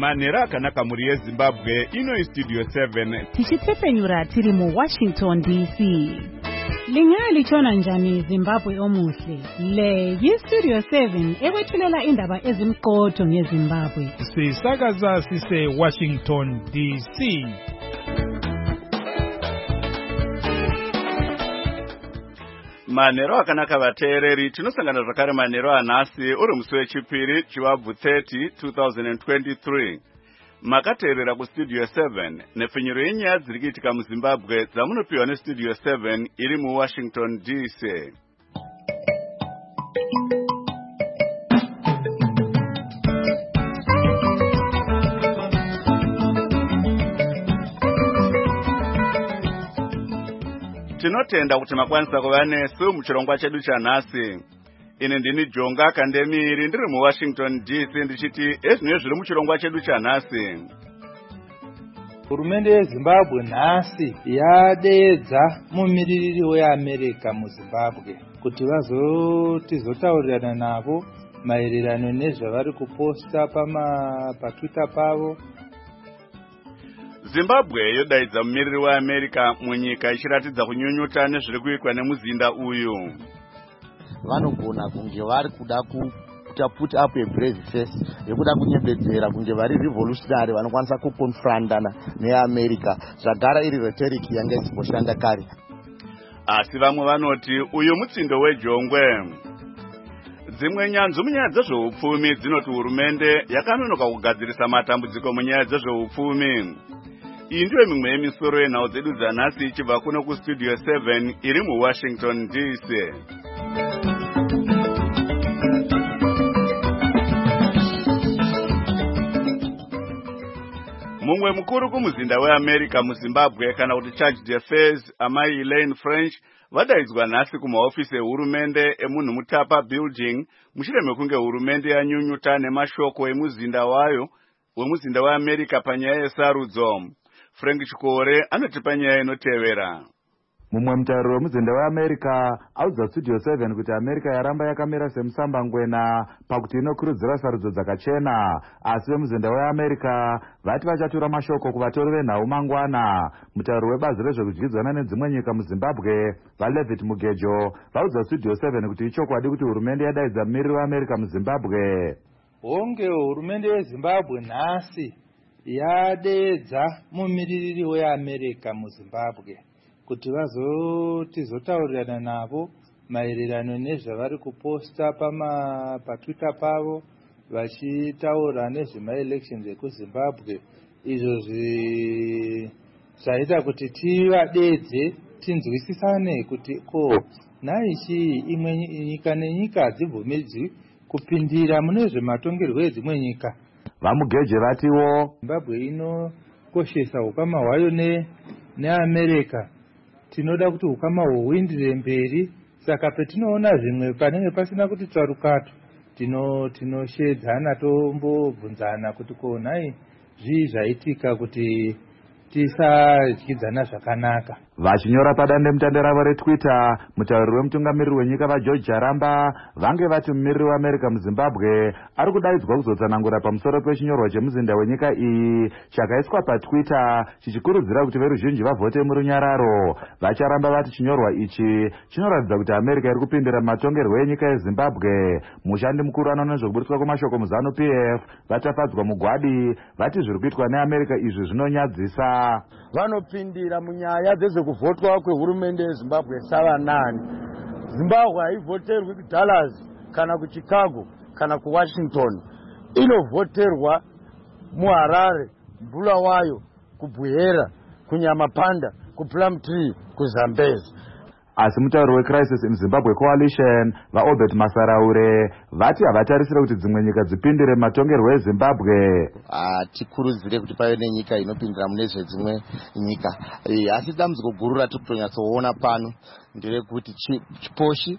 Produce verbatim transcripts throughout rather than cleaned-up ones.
Manera akanaka muri yeZimbabwe ino Studio seven. Tichitefenyura tiri mu Washington D C. Lingali chona njani Zimbabwe omuhle. Le yi Studio seven ewethulela indaba ezimqotho ngeZimbabwe. Sisakaza sise Washington D C. Manero akanaka vateereri tinosangana zvakare manero anhasi uri musi wechipiri chivabvu thirty twenty twenty-three. Makateerera kuStudio seven nepfinyuro yenyaya dziri kuitika muZimbabwe dzamunopiwa neStudio seven iri muWashington D C. Tinotenda kuti makwanisa kuva nesu muchirongwa chedu chanhasi. Ine ndini Jonga Kandemiri ndiri muWashington D C ndichiti ezvino zviri muchirongwa chedu chanhasi. Hurumende yeZimbabwe nhasi yadeedza mumiririri weAmerica muZimbabwe kuti vazotizotaurirana navo maererano nezvavari kuposta pama paTwitter pavo. Zimbabwe yodaidza mumiriri weAmerica munyika ichiratidza kunyunyuta nezviri kuitwa nemuzinda uyu. Vanogona kunge vari kuda kuita put up a brave face yekuda kunyembedzera kunge vari revolutionary vanokwanisa kukonfrontana neAmerica zvagara iri rhetoric yanga isimboshanda kare. Asi vamwe vanoti uyu mutsindo wejongwe. Dzimwe nyanzvi munyaya dzezveupfumi dzinoti hurumende yakanonoka kugadzirisa matambudziko munyaya dzezveupfumi. Iyi ndiyo mimwe yemisoro yenhau dzedu dzanhasi ichibva kuno kuStudio seven iri muWashington D C. Mumwe mukuru kumuzinda weAmerica muZimbabwe kana kuti Charge d'Affaires amai Elaine French vadaidzwa nhasi kumahofisi ehurumende emunhu mutapa building mushure mekunge hurumende yanyunyuta nemashoko emuzinda wayo wemuzinda weAmerica panyaya yesarudzo. Frank Chikore anoti panyaya inotevera. Mumwe mutauriri wemuzinda weAmerica audza Studio seven kuti America yaramba yakamira semusambangwena pakuti inokurudzira sarudzo dzakachena, asi vemuzinda weAmerica vati vachatura mashoko kuvatori venhau mangwana. Mutauriri webazi rezvekudyidzana nedzimwe nyika muZimbabwe vaLevitt Mugejo vaudza Studio seven kuti ichokwadi kuti hurumende yadaidza mumiriri weAmerica muZimbabwe. Honge hurumende yeZimbabwe nhasi yadeedza mumiririri weAmerica muZimbabwe kuti vazotizotaurirana navo maererano nezvavari kuposta pama paTwitter pavo vachitaura nezvemaelections ekuZimbabwe, izvo zvaita kuti tivadeedze tinzwisisane kuti ko naichi imwe nyika nenyika hadzibvumidzwi kupindira mune zvematongerwo edzimwe nyika. Vamugeje vatiwo Zimbabwe inokoshesa ukama hwayo ne neAmerica. Tinoda kuti ukama huindire mberi, saka petinoona zvimwe panenge pasina kuti tsarukato tino tinoshedzana tombobvunzana kuti ko nai zvii zvaitika kuti tisadyidzana zvakanaka. Vachinyora padandemutande ravo reTwitter, mutauriri wemutungamiriri wenyika vaGeorge Jaramba vange vati mumiriri weAmerica muZimbabwe ari kudaidzwa kuzotsanangura pamusoro pechinyorwa chemuzinda wenyika iyi chakaiswa paTwitter chichikurudzira kuti veruzhinji vavhote murunyararo. Vacharamba vati chinyorwa ichi chinoratidza kuti America iri kupindira matongerwo enyika yeZimbabwe. Mushandi mukuru anoona zvekuburitswa kwamashoko muZanu P F vatafadzwa mugwadi vati zviri kuitwa neAmerica izvi zvinonyadzisa. Vanopindira munyaya dzezvekuvhotwa kwehurumende yeZimbabwe savanani. Zimbabwe haivhoterwi kuDallas kana kuChicago kana kuWashington, inovhoterwa muHarare, Bulawayo, kuBuhera, kuNyamapanda, kuPlumtree, kuZambezi. Asi mutauriri weCrisis in Zimbabwe Coalition vaObert Masaraure vati havatarisira kuti dzimwe nyika dzipindire matongerwo eZimbabwe. Tikurudzire kuti pave nenyika inopindira mune zvedzimwe nyika. Asi dambudziko guru ratiri kutonyatsoona pano nderekuti chiposhi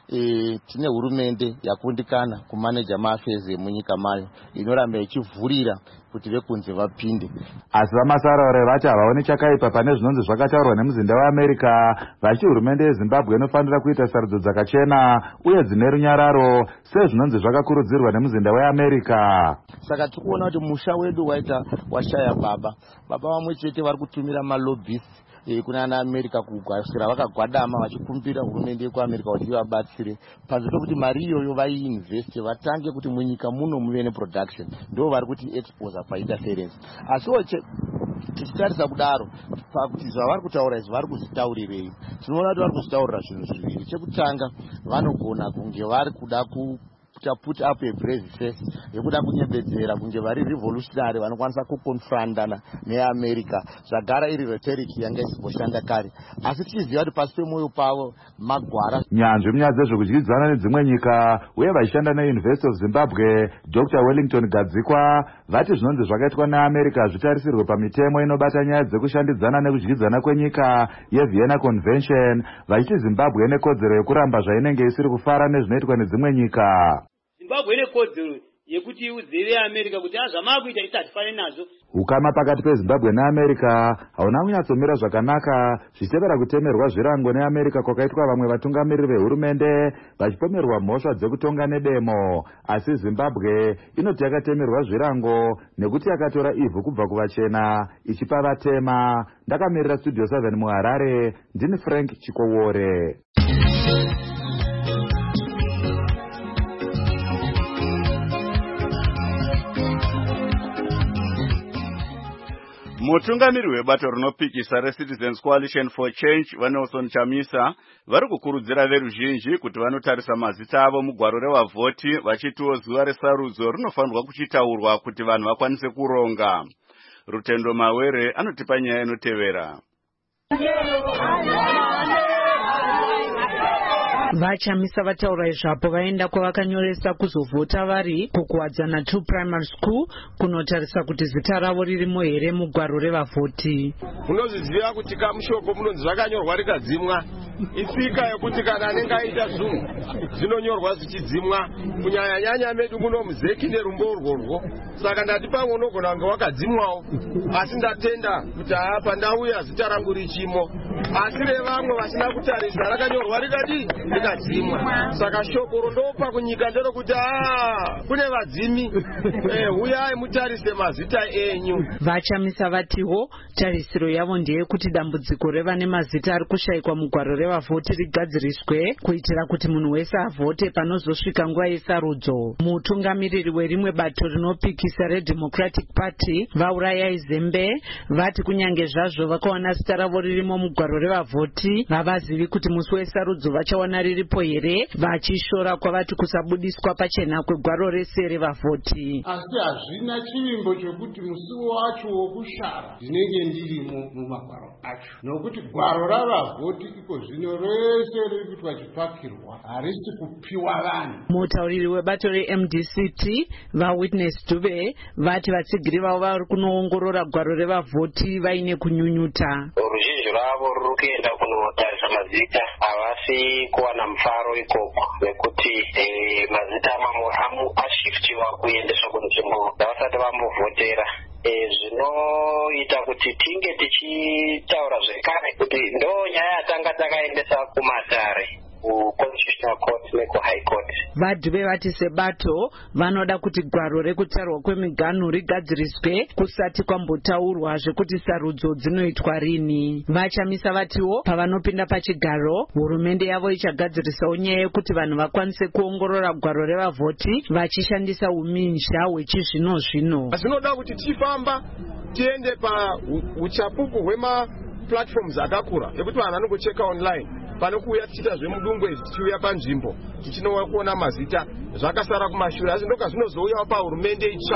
e, tine hurumende yakundikana kumaneja maafezi emunyika mayo inoramba ichivhurira kuti vekunze vapinde. Asi vamasaraure vati havaoni chakaipa pane zvinonzi zvakataurwa nemuzinda weAmerica vachiti hurumende yeZimbabwe inofanira kuita sarudzo dzakachena uye dzine runyararo sezvinonzi zvakakurudzirwa nemuzinda weAmerica. Saka tikuona kuti musha wedu waita washaya baba baba vamwe chete vari kutumira malobbyist e, kuna ana America kugwasira vakagwadama vachikumbira hurumende yekuAmerica kuti vabatsire panze pekuti mari iyoyo vaiinvest vatange kuti munyika muno muve neproduction ndo vari kuti expose painterference. Asiwo tichitarisa kudaro pakuti zvavari kutaura izvi vari kuzvitaurirei tinoona kuti vari kuzvitaurira zvinhu zviviri. Chekutanga vanogona kunge vari kuda ku put up a brave face yekuda kunyebedzera kunge vari revolutionary vanokwanisa kukonfrandana neAmerica zvagara iri rhetoric yanga isiposhanda kare asi tichiziva kuti pasi pemwoyo pavo magwara. Nyanzvi munyaya dzezvekudyidzana nedzimwe nyika uye vachishanda neUniversity of Zimbabwe Doctor Wellington Gadzikwa vati zvinonzi zvakaitwa neAmerica zvitarisirwe pamitemo inobata nyaya dzekushandidzana nekudyidzana kwenyika yeVienna Convention vachiti Zimbabwe ine kodzero yekuramba zvainenge isiri kufara nezvinoitwa nedzimwe nyika. Zimbabwe ine kodzero yekuti iudzire America kuti azvamakuita isatifanane nazvo. Ukama pakati peZimbabwe neAmerica hauna kunyatsomira zvakanaka zvichitevera kutemerwa zvirango neAmerica kwakaitwa vamwe vatungamiriri vehurumende vachipomerwa mhosva dzekutonga nedemo. Asi Zimbabwe inoti yakatemerwa zvirango nekuti yakatora ivhu kubva kuvachena ichipa vatema. Ndakamirira Studio seven muHarare ndini Frank Chikowore. Mutungamiri webato rinopikisa reCitizens Coalition for Change vaNelson Chamisa vari kukurudzira veruzhinji kuti vanotarisa mazita avo mugwaro revavhoti vachitiwo zuva resarudzo rinofanirwa kuchitaurwa kuti vanhu vakwanise kuronga. Rutendo Mawere anotipa nyaya inotevera. Vachamisa vataura izvapo vaenda kwavakanyoresa kuzovhota vari kukuwadzana two primary school kunotarisa kuti zita ravo ririmo here mugwaro revavhoti. Munozviziva kuti kamushoko munonzi zvakanyorwa rikadzimwa itsika yekuti kana anenge aita zvinhu zvinonyorwa zvichidzimwa kunyanya nyanya medu muno muzeki nerumbo urworwo. Saka ndati pamwe unogona kunge wakadzimwawo asi ndatenda kuti haa pandauya zita rangu richimo asi revamwe vasina kutarisa rakanyorwa rikadi rikadzimwa. Saka shoko rondopa kunyika nderokuti haa kune vadzimi uyai mutarise mazita enyu. Vachamisa vatiwo tarisiro yavo ndeyekuti dambudziko revane mazita ari kushayikwa mugwaro revavhoti rigadziriswe kuitira kuti munhu wese avhote panozosvika nguva yesarudzo. Mutungamiriri werimwe bato rinopikisa reDemocratic Party vaurayai Zembe vati kunyange zvazvo vakaona zita ravo ririmo mugwaro revavhoti havazivi kuti musi wesarudzo vachaona riripo here vachishora kwavati kusabudiswa pachena kwegwaro rese revavhoti. Asi hazvina chivimbo chokuti musi wacho wokushara ndinenge ndirimo mumagwaro acho nokuti gwaro ravavhoti iko zvino rese riri kuitwa chipakirwa harisi kupiwa vanhu. Mutauriri webato reM D C T vaWitness Dube vati vatsigiri vavo vari kunoongorora gwaro revavhoti vaine kunyunyuta. Ruzhinji ravo ruri kuenda kunotarisa mazita havasi kuwana mufaro ikoko nekuti mazita mamwe ashiftiwa kuendeswa kunzvimbo dzavasati vamovhotera. Zvinoita kuti tinge tichitaura zvekare kuti ndo nyaya yatanga takaendesa kumatare kuConstitutional Court nekuHigh Court. Vadhube vati sebato vanoda kuti gwaro rekutarwa kwemiganhu rigadziriswe kusati kwambotaurwa zvekuti sarudzo dzinoitwa rini. Vachamisa vatiwo pavanopinda pachigaro hurumende yavo ichagadzirisawo nyaya yekuti vanhu vakwanise kuongorora gwaro revavhoti vachishandisa uminzha hwechizvino zvino. Zvinoda kuti tifamba tiende pa uchapupu hwema platforms akakura ekuti vanhu vanongocheka online panokuuya tichita zvemudungwe tichiuya panzvimbo tichinokuona mazita zvakasara kumashure asi ndoka zvinozouyawo pahurumende itsva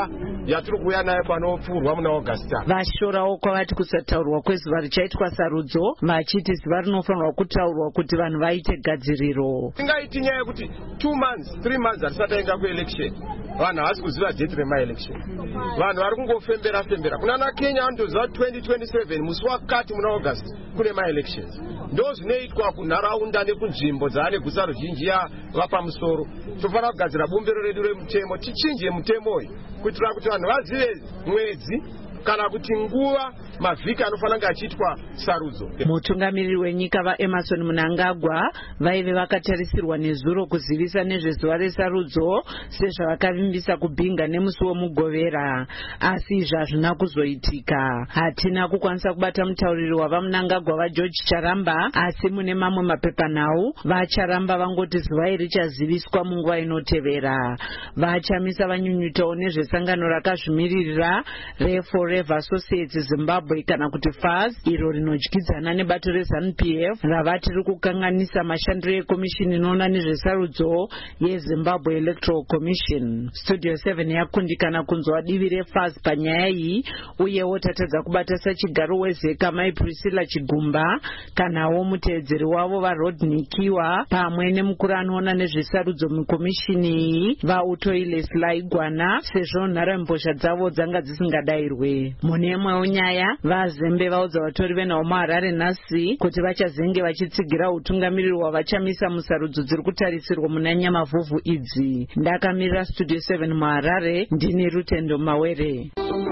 yatiri kuuya nayo panopfuurwa muna Augusta. Vashorawo kwavati kusataurwa kwezuva richaitwa sarudzo, vachiti zuva rinofanirwa kutaurwa kuti vanhu vaite gadziriro. Ingaiti nyaya yekuti two months three months hatisati taenda kuelection, vanhu havasi kuziva date remaelection. Vanhu vari kungofembera fembera. Kunana Kenya vanotoziva twenty twenty-seven musi wakati muna August kune maelections. Ndo zvinoitwa kunharaunda nekunzvimbo dzaane guta ruzhinji vapamusoro. Tofanira kugadzira bumbiro redu remutemo, tichinje mutemo uyu kuitira kuti vanhu vazive mwedzi kana kuti nguva mavhiki anofanira kunge achiitwa sarudzo. Mutungamiriri wenyika vaEmmerson Mnangagwa vaive vakatarisirwa nezuro kuzivisa nezvezuva resarudzo sezvavakavimbisa kubhinga nemusi womugovera, asi izvi hazvina kuzoitika. Hatina kukwanisa kubata mutauriri wavaMnangagwa vaGeorge Charamba, asi mune mamwe mapepanhau vaCharamba vangoti zuva iri richaziviswa munguva inotevera. Vachamisa vanyunyutawo nezvesangano rakazvimiririra reForever Associates Zimbabwe kana kuti F A Z, iro rinodyidzana nebato reZANU P F ravati riri kukanganisa mashandiro ekomishini inoona nezvesarudzo yeZimbabwe Electoral Commission. Studio seven yakundikana kunzwa divi reF A Z panyaya iyi, uyewo tatadza kubata sachigaro wezeka Mai Priscilla Chigumba kanawo muteedzeri wavo vaRodney Kiwa pamwe nemukuru anoona nezvesarudzo mukomishini iyi vaUtoile Selaigwana, sezvo nharembozha dzavo dzanga dzisingadayirwe. Mune imwewo nyaya, vaZembe vaudza vatori venhau muHarare nhasi kuti vachazenge vachitsigira utungamiriri wavachamisa musarudzo dziri kutarisirwa muna Nyamavhuvhu idzi. Ndakamirira Studio seven muHarare, ndini Rutendo Mawere.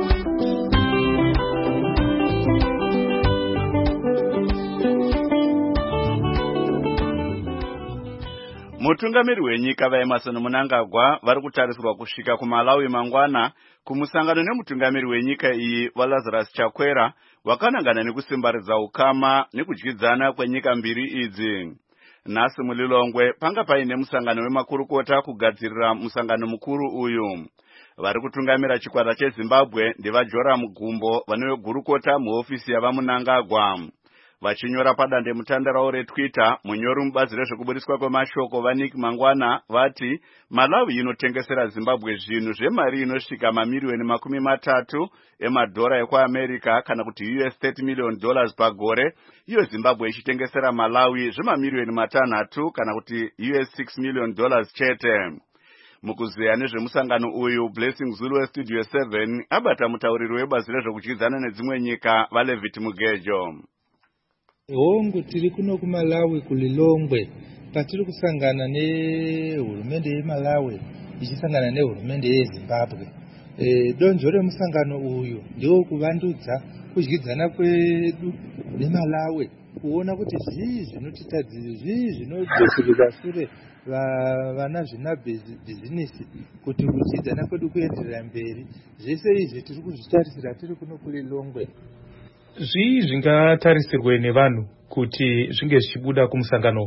Mutungamiri wenyika vaEmmerson Mnangagwa vari kutarisirwa kusvika kuMalawi mangwana kumusangano nemutungamiri wenyika iyi vaLazarus Chakwera wakanangana nekusimbaridza ukama nekudyidzana kwenyika mbiri idzi. Nhasi muLilongwe panga paine musangano wemakurukota kugadzirira musangano mukuru uyu. Vari kutungamira chikwata cheZimbabwe ndivaJoram Gumbo vane gurukota muhofisi yavaMnangagwa. Vachinyora padande mutandao reTwitter, munyori mubazi rezvekubudiswa kwemashoko vaNick Mangwana vati Malawi inotengesera Zimbabwe zvinhu zvemari inosvika mamiliyoni makumi matatu emadhora ekuAmerica kana kuti U S thirty million dollars pagore, iyo Zimbabwe ichitengesera Malawi zvemamiliyoni matanhatu kana kuti U S six million dollars chete. Mukuzeya nezvemusangano uyu, Blessing Zulu weStudio seven abata mutauriri webazi rezvekudyidzana nedzimwe nyika vaLevit Mugejo. Hongu tiri kuno kuMalawi kuLilongwe patiri kusangana nehurumende yeMalawi ichisangana nehurumende yeZimbabwe. E, donzvo remusangano uyu ndiwo kuvandudza kudyidzana kwedu neMalawi, kuona kuti zvii zvinotitadzira, zvii zvinodzoserera shure vana zvina bhizinisi kuti kudyidzana kwedu kuenderera mberi. Zvese izvi tiri kuzvitarisira tiri kuno kuLilongwe. Zvii zvingatarisirwe nevanhu kuti zvinge zvichibuda kumusangano?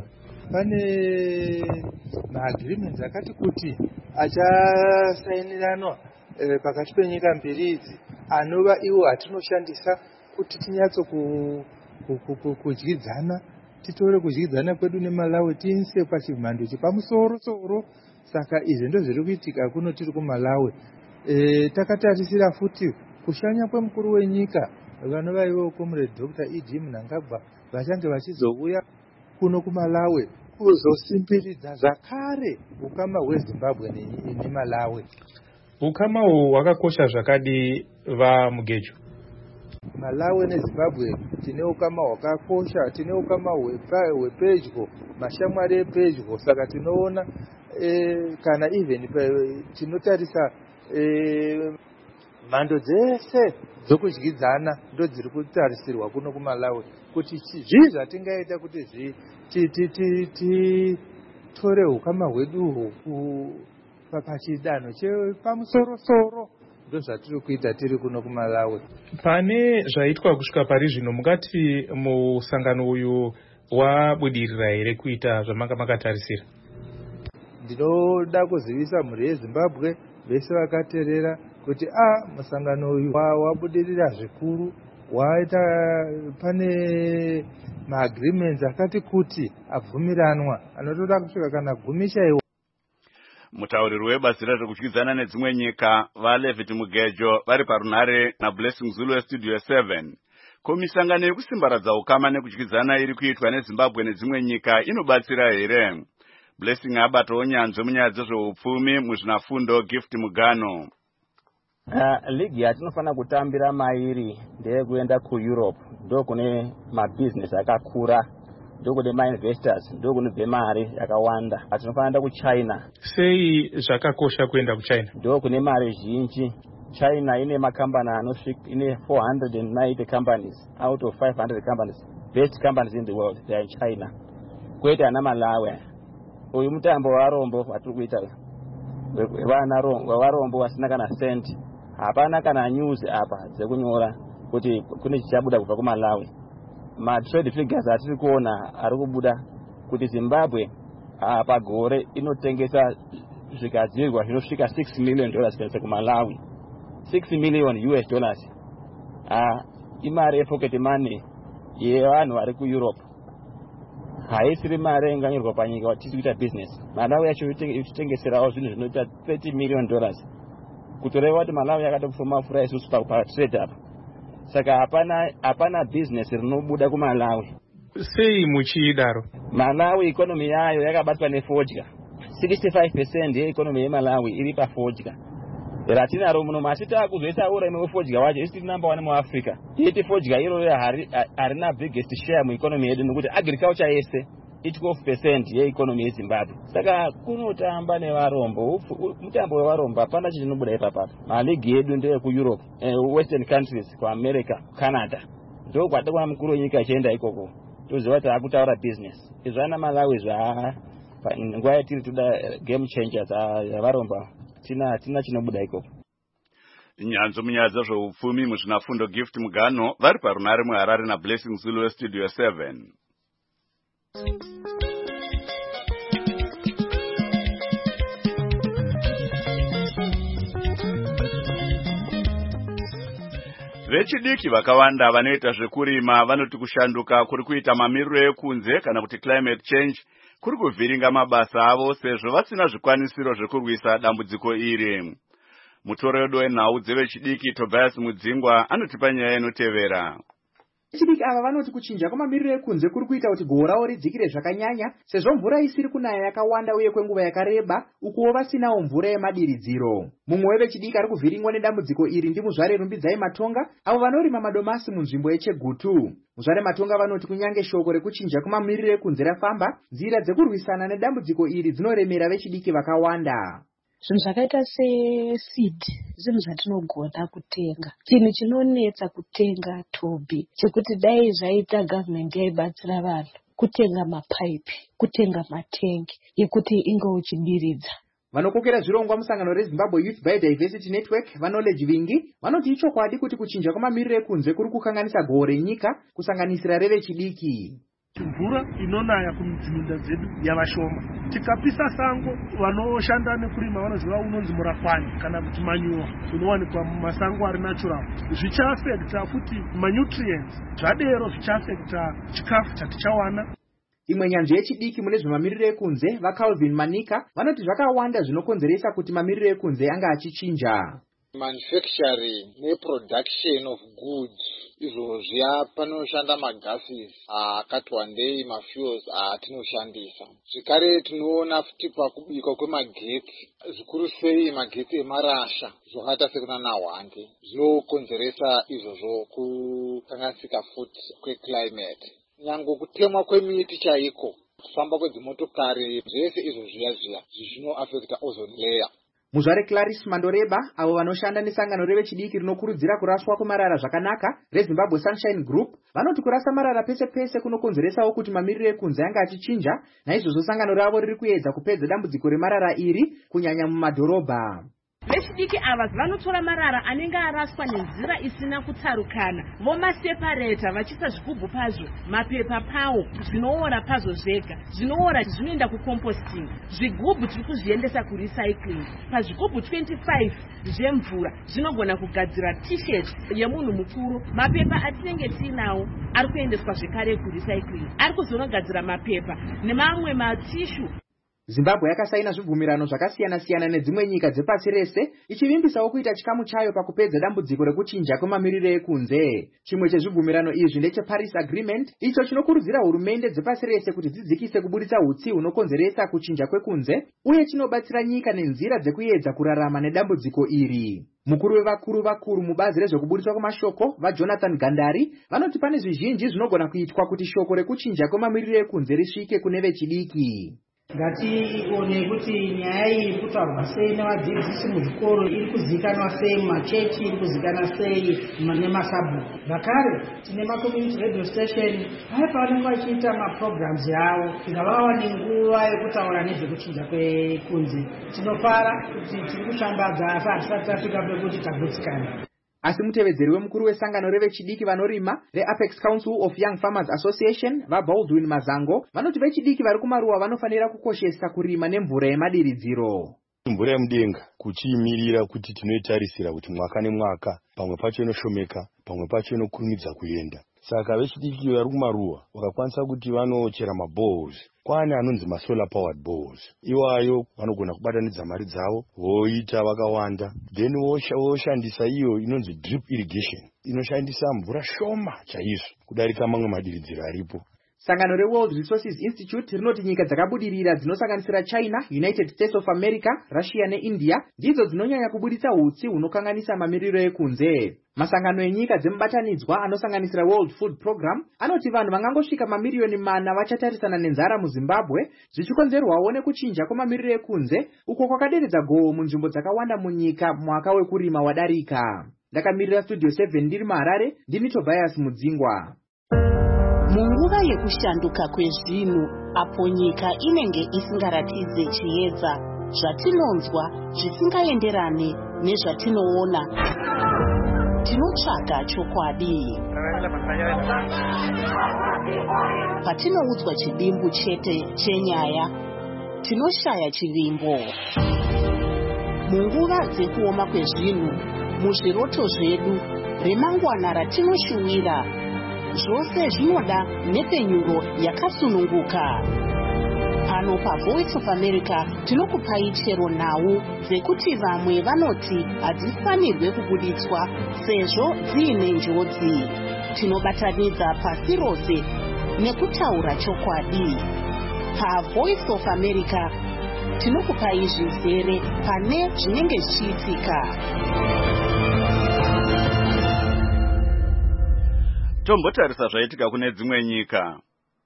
Pane maagreements akati kuti achasainiranwa e, pakati penyika mbiri idzi anova iwo atinoshandisa kuti tinyatso kudyidzana, titore kudyidzana kwedu neMalawi tiinse pachimhando chepamusoro soro. Saka izvi ndizvo zviri kuitika kuno tiri kuMalawi. E, takatarisira futi kushanya kwemukuru wenyika vanova ivo Comrade Doctor E D Mnangagwa vachange vachizouya kuno kuMalawi kuzosimbiridza zvakare ukama hweZimbabwe neMalawi. Ukama huu hwakakosha zvakadi vaMugejo? Malawi neZimbabwe tine ukama hwakakosha, tine ukama hwepedyo, mashamwari epedyo. Saka tinoona e, kana even tinotarisa e, mhando dzese dzokudyidzana ndo dziri kutarisirwa kuno kuMalawi kuti zvii zvatingaita kuti titore ukama hwedu pachidanho chepamusoro-soro, ndo zvatiri kuita tiri kuno kuMalawi. Pane zvaitwa kusvika pari zvino, mungati musangano uyu wabudirira here kuita zvamanga makatarisira? Ndinoda kuzivisa mhuri yeZimbabwe vese vakateerera kuti a musangano uyu wabudirira zvikuru, waita pane maagreements akati kuti abvumiranwa anotoda kusvika kana gumi chaiwo. Mutauriri webasi rezvekudyidzana nedzimwe nyika vaLevit Mugejo vari parunhare naBlessing Zulu Studio seven. Ko misangano yekusimbaradza ukama nekudyidzana iri kuitwa neZimbabwe nedzimwe nyika inobatsira here? Blessing abatawo nyanzvi munyaya dzezveupfumi muzvinafundo Gift Mugano. Uh, ligi yatinofana kutambira mairi ndeyekuenda kuEurope, ndo kune mabusiness akakura, ndo kune mainvestors, ndo kunobve mari yakawanda. Atinofanira kuChina. Sei zvakakosha kuenda kuChina? Ndo kune mari zhinji. China ine makambani anosvika ine four hundred ninety companies out of five hundred companies. Best companies in the world, they are in China. Kwete ana Malawi. Uyu mutambo warombo watiri kuita vana varombo vasina kana cent. Hapana kana news apa dzekunyora kuti kune chichabuda kubva kuMalawi. Ma trade figures atiri kuona ari kubuda kuti Zimbabwe apa gore inotengesa zvikadzirwa zvinosvika six million dollars kuendesa kuMalawi. six million U S dollars. Ah, imari yepocket money yevanhu vari kuEurope. Haisiri mari inganyorwa panyika kuti tikuita business. Malawi yacho ichitengeserawo zvinhu zvinoita thirty million dollars. Kutoreva kuti Malawi yakatopfuma mafura isusu pa trade apa. Saka hapana hapana business rinobuda kuMalawi. Sei muchidaro? Malawi economy yayo yakabatwa nefodya. sixty-five percent yeeconomy yeMalawi iri pafodya. Ratinaro muno masita kuzoisa ura ime fodya wacho isi number one mu Africa. Yeti fodya iro harina biggest share mu economy yedu nokuti agriculture yese twelve percent yeeconomy yeZimbabwe. Saka kunotamba nevarombo, mutambo wevarombo hapana chinobuda ipapa. Maligi yedu ndeye kuEurope, eh, Western countries, kuAmerica, Canada. Ndo kwatakwa mukuru wenyika achienda ikoko. Toziva kuti akutaura business. Izvana Malawi zva nguva yatiri toda game changers yavaromba. Tina tina chinobuda ikoko. Nyanzvi munyaya dzezveupfumi muzvinafundo Gift Mugano vari parunhare muHarare naBlessing Zulu Studio seven. Vechidiki vakawanda vanoita zvekurima vanoti kushanduka kuri kuita mamiriro ekunze kana kuti climate change kuri kuvhiringa mabasa avo sezvo vasina zvikwanisiro zvekurwisa dambudziko iri. Mutoredo wenhau dzevechidiki Tobias Mudzingwa anotipa nyaya inotevera. Vechidiki ava vanoti kuchinja kwamamiriro ekunze kuri kuita kuti gohwo ravo ridzikire zvakanyanya sezvo mvura isiri kunaya yakawanda uye kwenguva yakareba ukuwo vasinawo mvura yemadiridziro. Mumwe wevechidiki ari kuvhiringwa nedambudziko iri ndimuzvare Rumbidzai Matonga avo vanorima madomasi munzvimbo yeChegutu. Muzvare Matonga vanoti kunyange shoko rekuchinja kwamamiriro ekunze rafamba, nzira dzekurwisana nedambudziko iri dzinoremera vechidiki vakawanda. Zvinhu zvakaita seseed zvinhu zvatinogona kutenga. Chinhu chinonetsa kutenga Tobi chekuti dai zvaita government yaibatsira vanhu kutenga mapaipi, kutenga matengi ekuti inge uchidiridza. Vanokokera zvirongwa musangano reZimbabwe Youth Biodiversity Network vaKnowledge Vingi vanoti ichokwadi kuti kuchinja kwamamiriro ekunze kuri kukanganisa gohwo renyika kusanganisira revechidiki. Mvura inonaya kumidziminda dzedu yavashoma. Tikapisa sango vanoshanda nekurima vanoziva unonzi murakwani kana kuti manyowa unowanikwa mumasango ari natural. Zvichaafekta futi manutrients zvadero zvichaafekta chikafu chatichawana. Imwe nyanzvi yechidiki mune zvemamiriro ekunze vaCalvin Manika vanoti zvakawanda zvinokonzeresa kuti mamiriro ekunze anga achichinja. Manufacturing neproduction of goods izvo zviya panoshanda magases akati wandei mafuels atinoshandisa. Zvekare tinoona futi pakubikwa kwemagetsi zvikuru sei magetsi emarasha zvakaita sekuna nahwande zvinokonzeresa izvozvo kukanganisika futi kweclimate. Nyange kutemwa kwemiti chaiko, kufamba kwedzimotokari, zvese izvo zviya zviya zvinoafekta ozone layer. Muzvare Clarice Mandoreba avo vanoshanda nesangano revechidiki rinokurudzira kuraswa kwemarara zvakanaka reZimbabwe Sunshine Group vanoti kurasa marara pese pese kunokonzeresawo kuti mamiriro ekunze anga achichinja, naizvozvo sangano ravo riri kuedza kupedza dambudziko remarara iri kunyanya mumadhorobha. Vechidiki ava vanotora marara anenge araswa nenzira isina kutsarukana vomaseparata vachiisa zvigubhu pazvo, mapepa pawo, zvinoora pazvo zvega, zvinoora zvinoenda kucomposting, zvigubhu tiri kuzviendesa kurecycling. Pazvigubhu twenty-five zvemvura zvinogona kugadzira t-shirt yemunhu mukuru. Mapepa atinenge tiinawo ari kuendeswa zvekare kurecycling, ari kuzonogadzira mapepa nemamwe matishu. Zimbabwe yakasaina zvibvumirano zvakasiyana-siyana nedzimwe nyika dzepasi rese, ichivimbisawo kuita chikamu chayo pakupedza dambudziko rekuchinja kwemamiriro ekunze. Chimwe chezvibvumirano izvi ndecheParis Agreement, icho chinokurudzira hurumende dzepasi rese kuti dzidzikise kubuditsa hutsi hunokonzeresa kuchinja kwekunze, uye chinobatsira nyika nenzira dzekuedza kurarama nedambudziko iri. Mukuru wevakuru vakuru mubazi rezvekubudiswa kwamashoko vaJonathan Gandari vanoti pane zvizhinji zvinogona kuitwa kuti shoko rekuchinja kwemamiriro ekunze risvike kune vechidiki. Ngatione kuti nyaya iyi iri kutaurwa sei nevadzidzisi muzvikoro, iri kuzikanwa sei mumachechi, iri kuzikanwa sei nemasabhuku. Zvakare tine macommunity radio station paya pavanenge vachiita maprograms avo, tingavawa nenguva yekutaura nezvekuchinja kwekunze. Tinofara kuti tiri kushambadza asi hatisati tafika pekuti tagutsikana. Asi mutevedzeri wemukuru wesangano revechidiki vanorima reApex Council of Young Farmers Association vaBaldwin Mazango vanoti vechidiki vari kumaruwa vanofanira kukoshesa kurima nemvura yemadiridziro. Mvura yemudenga kuchiimirira kuti tinoitarisira kuti mwaka nemwaka pamwe pacho inoshomeka, pamwe pacho inokurumidza kuenda. Saka vechidiki vari kumaruwa vakakwanisa kuti vanochera maboreholes, kwane anonzi masolar powered boreholes. Iwayo vanogona kubatanidza mari dzavo voita vakawanda, then voshandisa iyo inonzi drip irrigation, inoshandisa mvura shoma chaizvo kudarika mamwe madiridziro aripo. Sangano reWorld Resources Institute rinoti nyika dzakabudirira dzinosanganisira China, United States of America, Russia neIndia ndidzo dzinonyanya kubuditsa hutsi hunokanganisa mamiriro ekunze. Masangano enyika dzemubatanidzwa anosanganisira World Food Program anoti vanhu vangangosvika mamiriyoni mana vachatarisana nenzara muZimbabwe, zvichikonzerwawo nekuchinja kwemamiriro ekunze uko kwakaderedza gohwo munzvimbo dzakawanda munyika mwaka wekurima wadarika. Ndakamirira Studio seven ndiri muHarare, ndini Tobias Mudzingwa. Munguva yekushanduka kwezvinhu, apo nyika inenge isingaratidze chiedza, zvatinonzwa zvisingaenderane nezvatinoona, tinotsvaga chokwadi. Patinoudzwa chidimbu chete chenyaya, tinoshaya chivimbo. Munguva dzekuoma kwezvinhu, muzviroto zvedu, remangwana ratinoshuwira, zvose zvinoda nepenyuro yakasununguka. Pano paVoice of America tinokupai chero nhau dzekuti vamwe vanoti hadzifanirwe kubuditswa sezvo dziine njodzi. Tinobatanidza pasi rose nekutaura chokwadi. PaVoice of America tinokupai zvizere pane zvinenge zvichiitika. Tombotarisa zvaitika kune dzimwe nyika.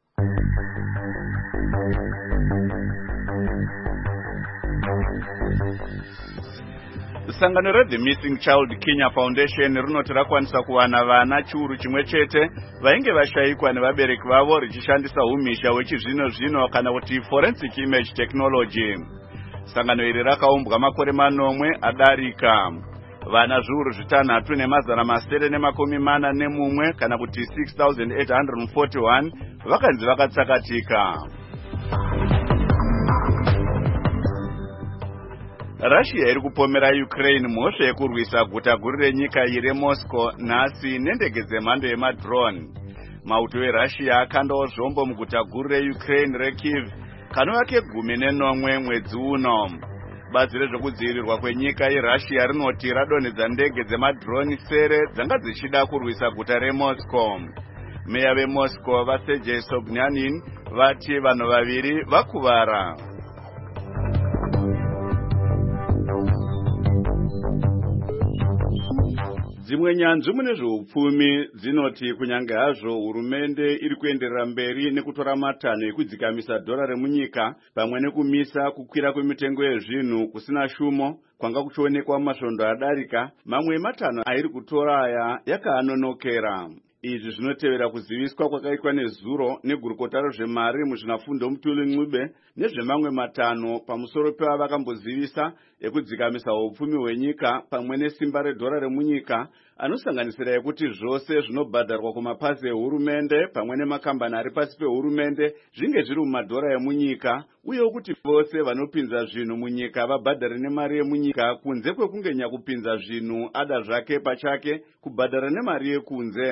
Sangano reThe Missing Child Kenya Foundation rinoti rakwanisa kuwana vana chiuru chimwe chete vainge vashayikwa nevabereki vavo richishandisa umisha wechizvino zvino kana kuti forensic image technology. Sangano iri rakaumbwa makore manomwe adarika. Vana zviuru zvitanhatu nemazana masere nemakumi mana nemumwe kana kuti six thousand eight hundred forty-one vakanzi vakatsakatika. Russia iri kupomera Ukraine mhosva yekurwisa guta guru renyika iri Moscow nhasi nendege dzemhando yemadrone. Mauto eRussia akandawo zvombo muguta guru reUkraine reKyiv kanova kegumi nenomwe mwedzi uno. Bazi rezvekudzivirirwa kwenyika yeRussia rinoti radonhedza ndege dzemadrone sere dzanga dzichida kurwisa guta reMoscow. Meya veMoscow vaSergei Sobyanin vati vanhu vaviri vakuvara. Dzimwe nyanzvi mune zveupfumi dzinoti kunyange hazvo hurumende iri kuenderera mberi nekutora matanho ekudzikamisa dhora remunyika pamwe nekumisa kukwira kwemitengo yezvinhu kusina shumo kwanga kuchionekwa mumasvondo adarika, mamwe ematanho airi kutora aya yakaanonokera. Izvi zvinotevera kuziviswa kwakaitwa nezuro negurukota rezvemari muzvinafundo Mutuli Ncube nezvemamwe matanho pamusoro pevakambozivisa ekudzikamisa upfumi hwenyika pamwe nesimba redhora remunyika, anosanganisira ekuti zvose zvinobhadharwa kumapasi ehurumende pamwe nemakambani ari pasi pehurumende zvinge zviri mumadhora emunyika, uye kuti vose vanopinza zvinhu munyika vabhadhare nemari yemunyika kunze kwekunge nyakupinza zvinhu ada zvake pachake kubhadhara nemari yekunze.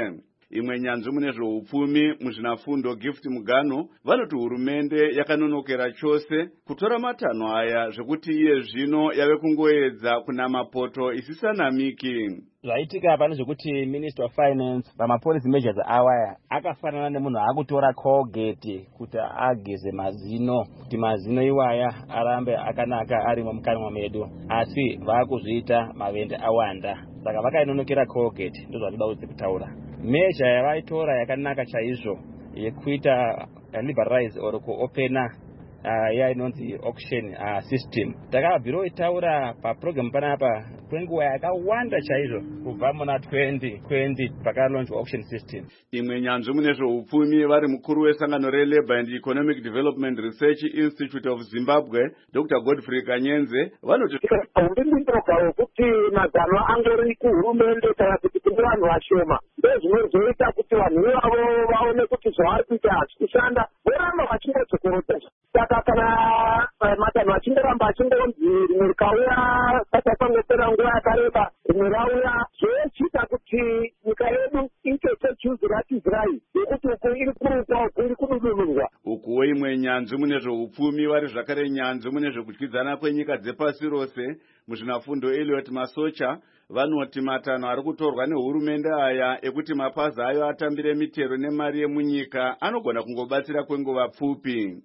Imwe nyanzvi mune zveupfumi muzvinafundo Gift Mugano vanoti hurumende yakanonokera chose kutora matanho aya zvekuti iye zvino yave kungoedza kunama poto isisanamiki. Zvaitika pano zvekuti Minister of Finance pamapolicy measures awaya akafanana nemunhu akutora Colgate kuti ageze mazino kuti mazino iwaya arambe akanaka arimo mukanwa medu, asi vakuzviita mavende awanda, saka vakainonokera Colgate. Ndizvo zvatoda kutaura. Measure yavaitora yakanaka chaizvo yekuita liberalize or kuopena uh, ya inonzi auction uh, system. Takabviro itaura pa program panapa kwenguva yakawanda chaizvo kubva muna twenty twenty pakalaunchwa auction system. Imwe nyanzvi mune zveupfumi vari mukuru wesangano reLabour and Economic Development Research Institute of Zimbabwe Doctor Godfrey Kanyenze vanoti undimboga wekuti mazano angori kuhurumende kana kuti kune vanhu vashoma ndozvinozoita kuti vanhu ivavo vaone kuti zvavari kuita hazvi kushanda, voramba vachingodzokorotesa. Saka kana matanho achingoramba achingonzi rimwe rikauya saka pangopera nguva yakareba rimwe rauya, zvochiita kuti nyika yedu iite sejuzi ratizirai yekuti uku iri kurukwa uku iri kududurwa. Ukuwo imwe nyanzvi mune zveupfumi vari zvakare nyanzvi mune zvekudyidzana kwenyika dzepasi rose muzvinafundo Elliot Masocha vanoti matanho ari kutorwa nehurumende aya ekuti mapazi ayo atambire mitero nemari yemunyika anogona kungobatsira kwenguva pfupi.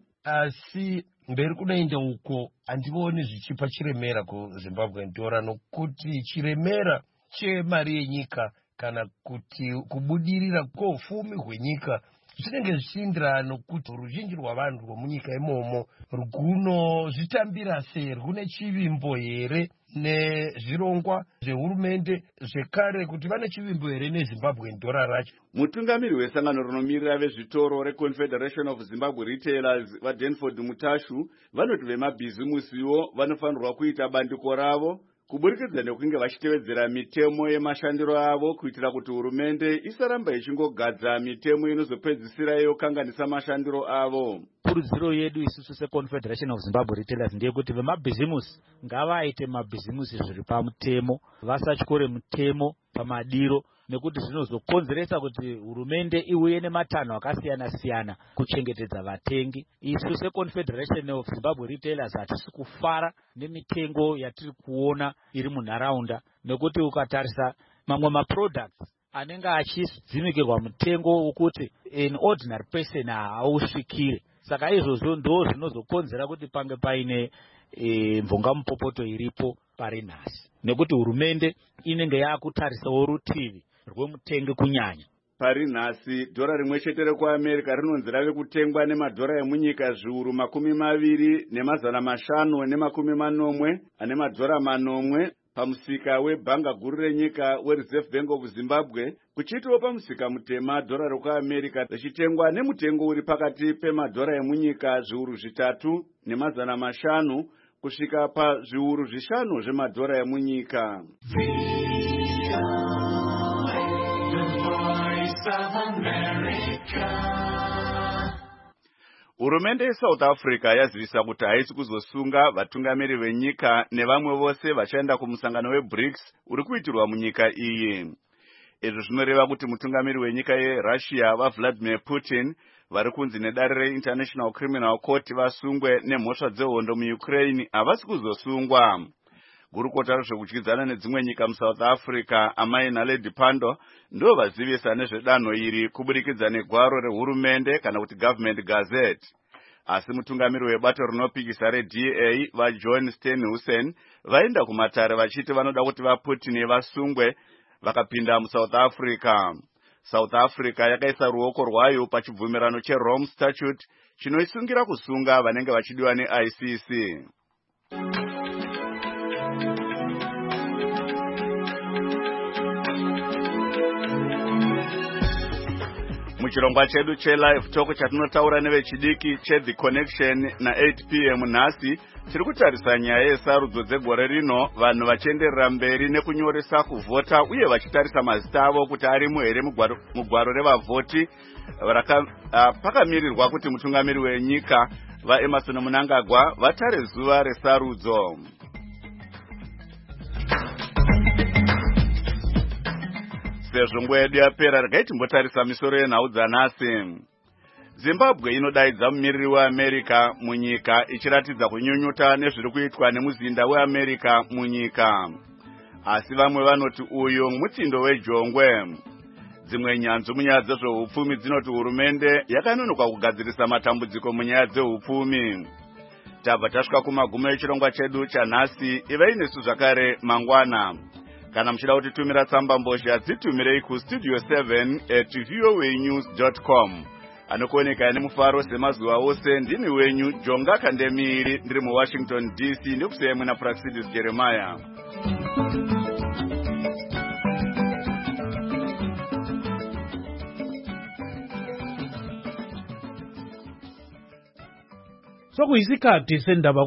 Asi mberi kunoenda uko handioni zvichipa chiremera kuZimbabwe ndora, nokuti chiremera chemari yenyika kana kuti kubudirira kwoufumi hwenyika zvinenge zvichienderana nokuti ruzhinji rwavanhu rwomunyika imomo rwunozvitambira sei, rwune chivimbo here nezvirongwa zvehurumende zvekare, kuti vane chivimbo here neZimbabwe ndora racho. Mutungamiri wesangano rinomirira vezvitoro reConfederation of Zimbabwe Retailers vaDenford Mutashu vanoti vemabhizimusiwo vanofanirwa kuita bandiko ravo kuburikidza nekunge vachitevedzera mitemo yemashandiro avo kuitira kuti hurumende isaramba ichingogadza mitemo inozopedzisira yokanganisa mashandiro avo. Kurudziro yedu isusu seConfederation of Zimbabwe Retailers ndeyekuti vemabhizimusi ngavaite mabhizimusi zviri pamutemo, vasatyore mutemo pamadiro, nekuti zvinozokonzeresa kuti hurumende iuye nematanho akasiyana siyana kuchengetedza vatengi. Isu seConfederation of Zimbabwe Retailers hatisi kufara nemitengo yatiri kuona iri munharaunda, nekuti ukatarisa mamwe maproducts anenge achidzimikirwa mutengo wokuti an ordinary person hausvikire. Saka izvozvo ndo zvinozokonzera kuti pange paine e, mvonga mupopoto iripo pari nhasi, nekuti hurumende inenge yakutarisawo rutivi rwemutengi kunyanya. Pari nhasi dhora rimwe chete rekuAmerica rinonzi rave kutengwa nemadhora emunyika zviuru makumi maviri nemazana mashanu nemakumi manomwe ane madhora manomwe pamusika webhanga guru renyika weReserve Bank of Zimbabwe, kuchitiwo pamusika mutema dhora rekuAmerica richitengwa nemutengo uri pakati pemadhora emunyika zviuru zvitatu nemazana mashanu kusvika pazviuru zvishanu zvemadhora emunyika. Hurumende yeSouth Africa yazivisa kuti haisi kuzosunga vatungamiri venyika nevamwe vose vachaenda kumusangano weBRICS uri kuitirwa munyika iyi. Izvi zvinoreva kuti mutungamiri wenyika yeRussia vaVladimir Putin vari kunzi nedare reInternational Criminal Court vasungwe nemhosva dzehondo muUkraine havasi kuzosungwa. Gurukota rezvekudyidzana nedzimwe nyika muSouth Africa Amai Naledi Pandor ndo vazivisa nezvedanho iri kuburikidza negwaro rehurumende kana kuti Government Gazette. Asi mutungamiri webato rinopikisa reD A vaJohn Steenhuisen vaenda kumatare vachiti vanoda kuti vaPutin vasungwe vakapinda muSouth Africa. South Africa yakaisa ruoko rwayo pachibvumirano cheRome Statute chinoisungira kusunga vanenge vachidiwa neI C C. Muchirongwa chedu chelive talk chatinotaura nevechidiki cheThe Connection na eight p m nhasi tiri kutarisa nyaya yesarudzo dzegore rino, vanhu vachienderera mberi nekunyoresa kuvhota uye vachitarisa mazita avo kuti arimo here mugwaro revavhoti pakamirirwa kuti mutungamiri wenyika vaEmmerson Mnangagwa vatare zuva resarudzo. sezvo nguva yedu yapera regai timbotarisa misoro yenhau dzanhasi. Zimbabwe inodaidza mumiriri weAmerica munyika ichiratidza kunyunyuta nezviri kuitwa nemuzinda weAmerica munyika. Asi vamwe vanoti uyu mutsindo wejongwe. Dzimwe nyanzvu munyaya dzezveupfumi dzinoti hurumende yakanonoka kugadzirisa matambudziko munyaya dzeupfumi. Tabva tasvika kumagumo echirongwa chedu chanhasi. Ivai nesu zvakare mangwana. Kana muchida kutitumira tsamba mbozha dzitumirei kustudio seven at voa news dot com. Anokuoneka nemufaro semazuva ose ndini wenyu Jonga Kandemiri ndiri muWashington D C ndikusemwe na Praxidis Jeremiah. Sokuyisikhathi sendaba